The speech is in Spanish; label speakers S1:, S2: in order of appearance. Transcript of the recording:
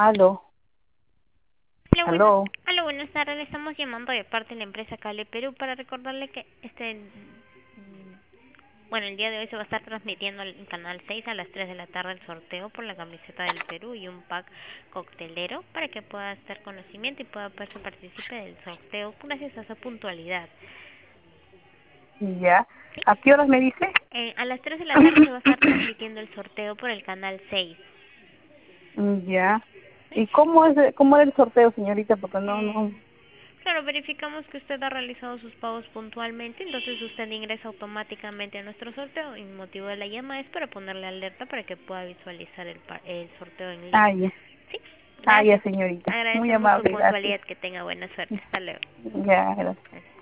S1: Aló,
S2: Hola,
S1: aló.
S2: buenas tardes. Le estamos llamando de parte de la empresa Cable Perú para recordarle que bueno, el día de hoy se va a estar transmitiendo en Canal 6 a las 3 de la tarde el sorteo por la camiseta del Perú y un pack coctelero para que pueda hacer conocimiento y pueda pues, que participe del sorteo gracias a su puntualidad.
S1: Ya.
S2: ¿Sí?
S1: ¿A qué horas me dice?
S2: A las 3 de la tarde se va a estar transmitiendo el sorteo por el Canal 6.
S1: Ya.
S2: ¿Sí?
S1: ¿Y cómo era el sorteo, señorita? Porque no.
S2: Claro, verificamos que usted ha realizado sus pagos puntualmente, entonces usted ingresa automáticamente a nuestro sorteo y el motivo de la llamada es para ponerle alerta para que pueda visualizar el sorteo en
S1: Ah,
S2: línea.
S1: ya.
S2: Sí,
S1: Ah, ya,
S2: gracias.
S1: señorita. Muy
S2: Agradecemos su
S1: amable, gracias.
S2: puntualidad, que tenga buena suerte. Hasta luego.
S1: Ya, gracias.